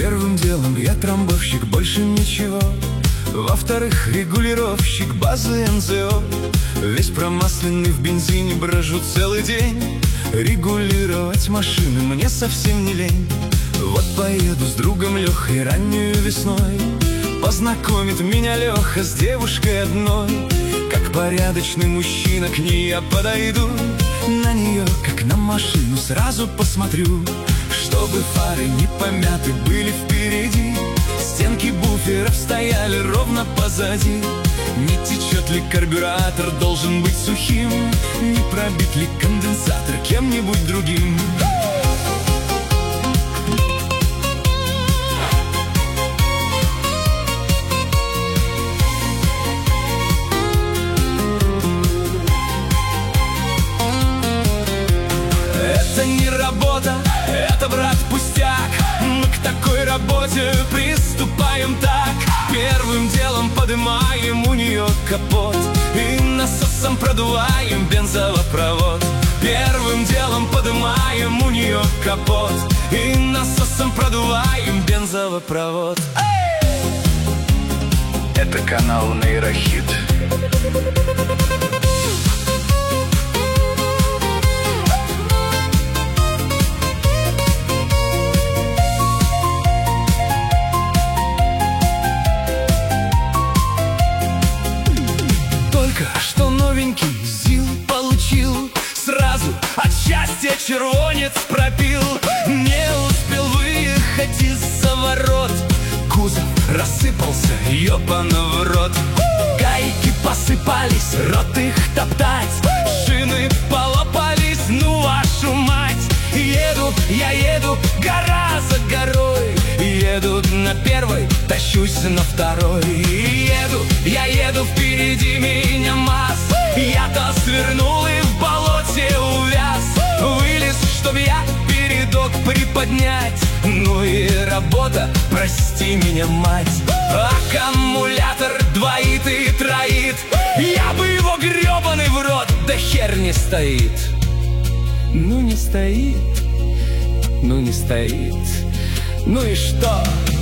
Первым делом я трамбовщик, больше ничего. Во-вторых, регулировщик базы НЗО. Весь промасленный в бензине, брожу целый день. Регулировать машины мне совсем не лень. Вот поеду с другом Лехой раннюю весной. Познакомит меня Леха с девушкой одной. Как порядочный мужчина к ней я подойду. На нее, как на машину, сразу посмотрю. Чтобы фары не помяты были впереди, стенки буферов стояли ровно позади. Не течет ли карбюратор, должен быть сухим. Не пробит ли конденсатор кем-нибудь другим. Это не работа, это, брат, пустяк. Мы к такой работе приступаем так. Первым делом поднимаем у нее капот и насосом продуваем бензовопровод. Первым делом поднимаем у нее капот и насосом продуваем бензовопровод. Это канал Нейрохит. Что новенький ЗИЛ получил, сразу от счастья червонец пропил. Не успел выехать из-за ворот, кузов рассыпался, ёбана в рот. Гайки посыпались, рот их топтать, шины полопались, ну вашу мать. Я еду, гора за горой. Еду на первой, тащусь на второй. Я еду, впереди меня МАЗ. Я-то свернул и в болоте увяз. Вылез, чтоб я передок приподнять. Ну и работа, прости меня, мать. Аккумулятор двоит и троит. Я бы его гребаный в рот, да хер не стоит. Ну не стоит, ну не стоит. Ну и что?